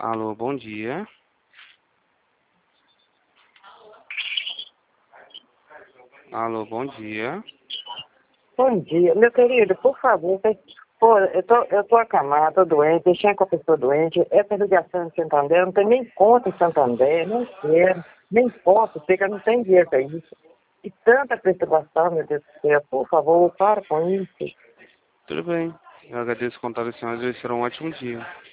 Alô, bom dia. Alô, bom dia. Bom dia. Meu querido, por favor, pô, eu tô acamado, tô doente, deixei com a pessoa doente, essa ligação de Santander, não tem nem conta em Santander, não quero, nem posso, porque eu não tenho dinheiro para isso. E tanta preocupação, meu Deus do céu, por favor, para com isso. Tudo bem. Eu agradeço o contato da senhora e desejo um ótimo dia.